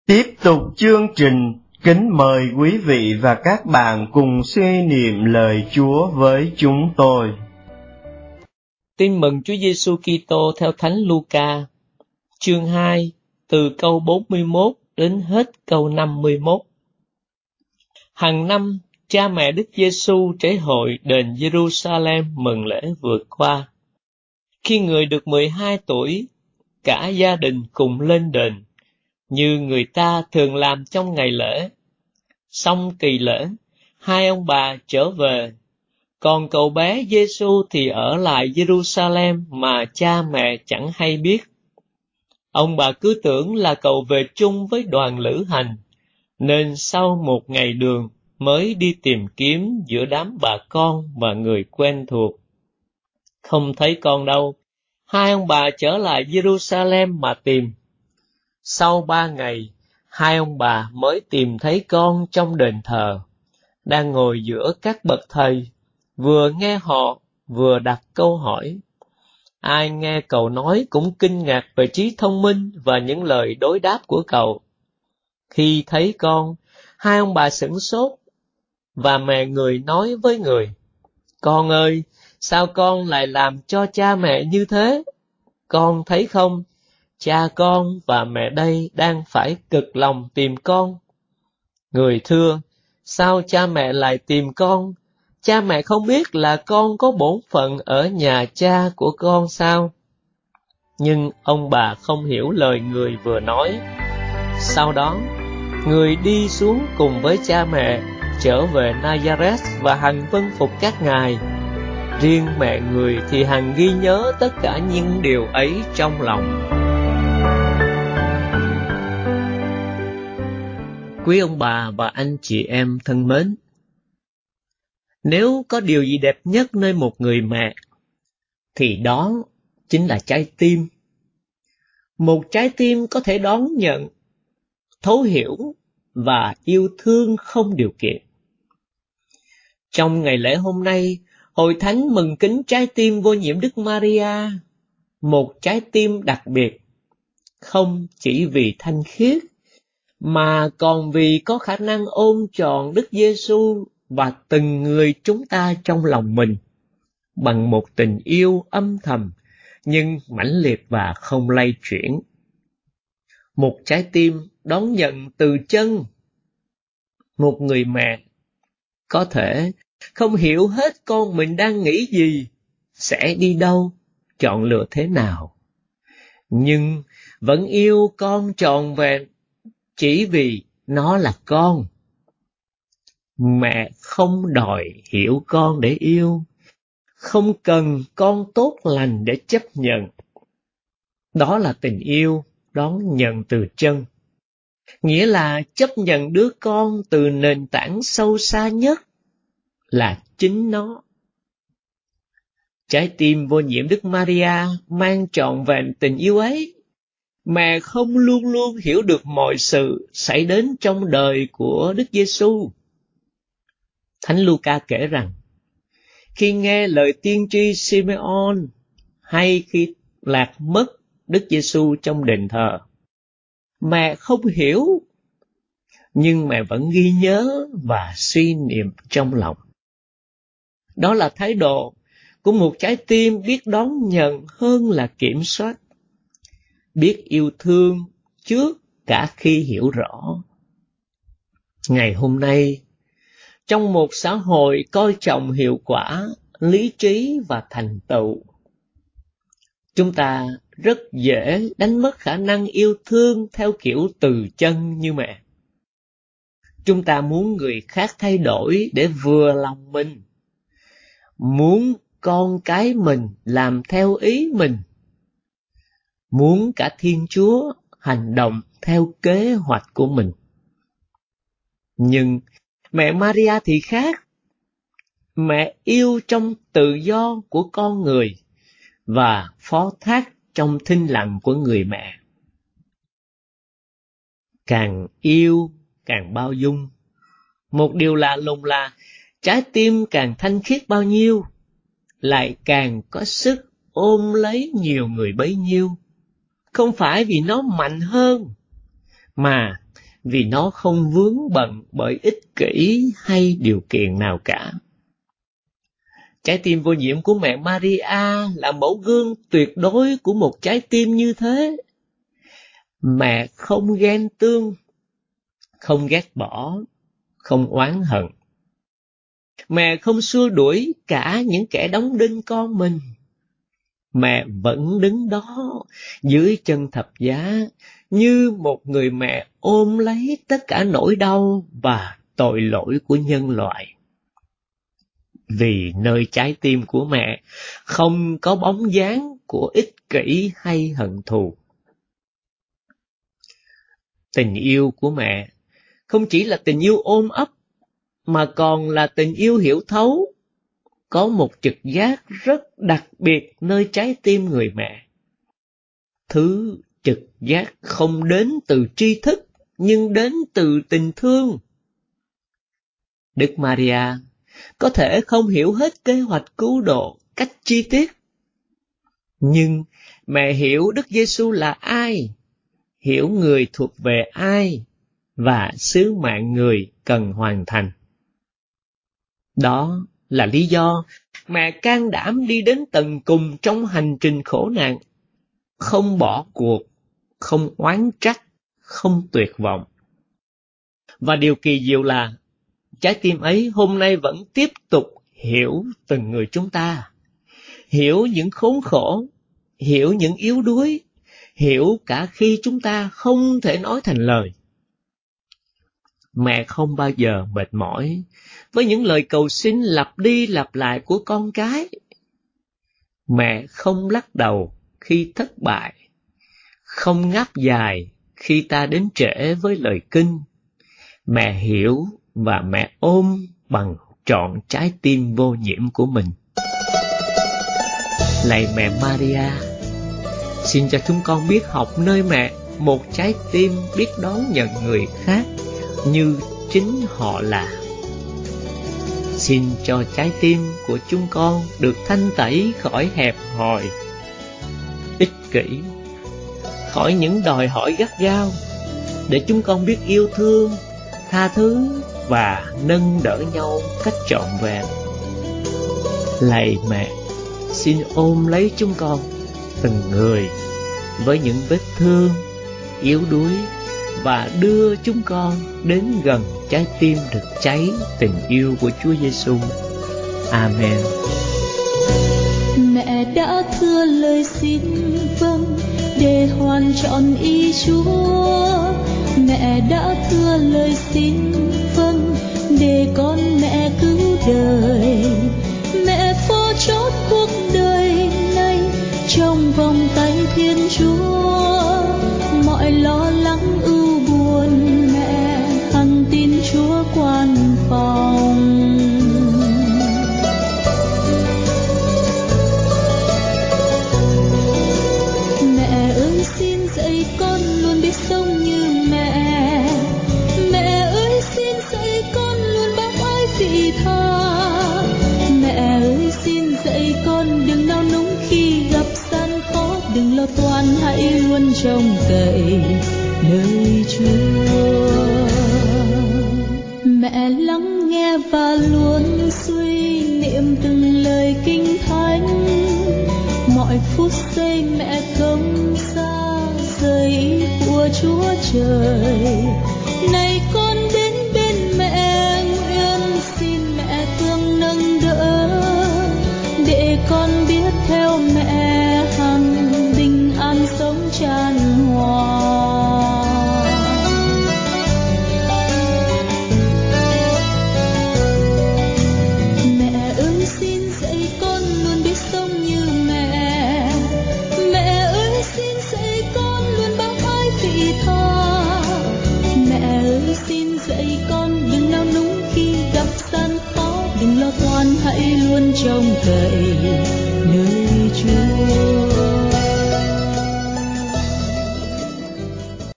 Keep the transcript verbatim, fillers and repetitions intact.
Tiếp tục chương trình, kính mời quý vị và các bạn cùng suy niệm lời Chúa với chúng tôi. Tin mừng Chúa Giêsu Kitô theo Thánh Luca, chương hai, từ câu bốn mươi mốt đến hết câu năm mươi mốt. Hàng năm, cha mẹ Đức Giêsu trễ hội đền Giê-ru-sa-lem mừng lễ vượt qua. Khi người được mười hai tuổi, cả gia đình cùng lên đền, như người ta thường làm trong ngày lễ. Xong kỳ lễ, hai ông bà trở về, còn cậu bé Giêsu thì ở lại Giê-ru-sa-lem mà cha mẹ chẳng hay biết. Ông bà cứ tưởng là cậu về chung với đoàn lữ hành, nên sau một ngày đường mới đi tìm kiếm giữa đám bà con và người quen thuộc. Không thấy con đâu, hai ông bà trở lại Giê-ru-sa-lem mà tìm. Sau ba ngày, hai ông bà mới tìm thấy con trong đền thờ, đang ngồi giữa các bậc thầy, vừa nghe họ, vừa đặt câu hỏi. Ai nghe cậu nói cũng kinh ngạc về trí thông minh và những lời đối đáp của cậu. Khi thấy con, hai ông bà sửng sốt, và mẹ người nói với người: Con ơi, sao con lại làm cho cha mẹ như thế? Con thấy không, cha con và mẹ đây đang phải cực lòng tìm con. Người thưa: Sao cha mẹ lại tìm con? Cha mẹ không biết là con có bổn phận ở nhà cha của con sao? Nhưng ông bà không hiểu lời người vừa nói. Sau đó, người đi xuống cùng với cha mẹ, trở về Nazareth và hằng vâng phục các ngài. Riêng mẹ người thì hằng ghi nhớ tất cả những điều ấy trong lòng. Quý ông bà và anh chị em thân mến, nếu có điều gì đẹp nhất nơi một người mẹ, thì đó chính là trái tim. Một trái tim có thể đón nhận, thấu hiểu và yêu thương không điều kiện. Trong ngày lễ hôm nay, Hội Thánh mừng kính trái tim vô nhiễm Đức Maria, một trái tim đặc biệt, không chỉ vì thanh khiết, mà còn vì có khả năng ôm trọn Đức Giêsu và từng người chúng ta trong lòng mình, bằng một tình yêu âm thầm, nhưng mãnh liệt và không lay chuyển. Một trái tim đón nhận từ chân. Một người mẹ có thể không hiểu hết con mình đang nghĩ gì, sẽ đi đâu, chọn lựa thế nào, nhưng vẫn yêu con trọn vẹn chỉ vì nó là con. Mẹ không đòi hiểu con để yêu, không cần con tốt lành để chấp nhận. Đó là tình yêu đón nhận từ chân, nghĩa là chấp nhận đứa con từ nền tảng sâu xa nhất là chính nó. Trái tim vô nhiễm Đức Maria mang trọn vẹn tình yêu ấy. Mẹ không luôn luôn hiểu được mọi sự xảy đến trong đời của Đức Giêsu. Thánh Luca kể rằng, khi nghe lời tiên tri Simeon hay khi lạc mất Đức Giêsu trong đền thờ, mẹ không hiểu, nhưng mẹ vẫn ghi nhớ và suy niệm trong lòng. Đó là thái độ của một trái tim biết đón nhận hơn là kiểm soát, biết yêu thương trước cả khi hiểu rõ. Ngày hôm nay, trong một xã hội coi trọng hiệu quả, lý trí và thành tựu, chúng ta rất dễ đánh mất khả năng yêu thương theo kiểu từ chân như mẹ. Chúng ta muốn người khác thay đổi để vừa lòng mình, muốn con cái mình làm theo ý mình, muốn cả Thiên Chúa hành động theo kế hoạch của mình. Nhưng mẹ Maria thì khác. Mẹ yêu trong tự do của con người và phó thác trong thinh lặng của người mẹ. Càng yêu, càng bao dung. Một điều lạ lùng là trái tim càng thanh khiết bao nhiêu, lại càng có sức ôm lấy nhiều người bấy nhiêu. Không phải vì nó mạnh hơn, mà vì nó không vướng bận bởi ích kỷ hay điều kiện nào cả. Trái tim vô nhiễm của mẹ Maria là mẫu gương tuyệt đối của một trái tim như thế. Mẹ không ghen tương, không ghét bỏ, không oán hận. Mẹ không xua đuổi cả những kẻ đóng đinh con mình. Mẹ vẫn đứng đó dưới chân thập giá như một người mẹ ôm lấy tất cả nỗi đau và tội lỗi của nhân loại. Vì nơi trái tim của mẹ không có bóng dáng của ích kỷ hay hận thù. Tình yêu của mẹ không chỉ là tình yêu ôm ấp, mà còn là tình yêu hiểu thấu, có một trực giác rất đặc biệt nơi trái tim người mẹ. Thứ trực giác không đến từ tri thức, nhưng đến từ tình thương. Đức Maria có thể không hiểu hết kế hoạch cứu độ cách chi tiết, nhưng mẹ hiểu Đức Giêsu là ai, hiểu người thuộc về ai, và sứ mạng người cần hoàn thành. Đó là lý do mẹ can đảm đi đến tận cùng trong hành trình khổ nạn, không bỏ cuộc, không oán trách, không tuyệt vọng. Và điều kỳ diệu là trái tim ấy hôm nay vẫn tiếp tục hiểu từng người chúng ta, hiểu những khốn khổ, hiểu những yếu đuối, hiểu cả khi chúng ta không thể nói thành lời. Mẹ không bao giờ mệt mỏi với những lời cầu xin lặp đi lặp lại của con cái. Mẹ không lắc đầu khi thất bại, không ngáp dài khi ta đến trễ với lời kinh. Mẹ hiểu và mẹ ôm bằng trọn trái tim vô nhiễm của mình. Lạy mẹ Maria, xin cho chúng con biết học nơi mẹ một trái tim biết đón nhận người khác như chính họ là. Xin cho trái tim của chúng con được thanh tẩy khỏi hẹp hòi, ích kỷ, khỏi những đòi hỏi gắt gao, để chúng con biết yêu thương, tha thứ và nâng đỡ nhau cách trọn vẹn. Lạy mẹ, xin ôm lấy chúng con, từng người, với những vết thương, yếu đuối, và đưa chúng con đến gần trái tim được cháy tình yêu của Chúa Giêsu. Amen. Mẹ đã thưa lời xin vâng để hoàn trọn ý Chúa. Mẹ đã thưa lời xin vâng để con mẹ cứu đời. Mẹ phó chốt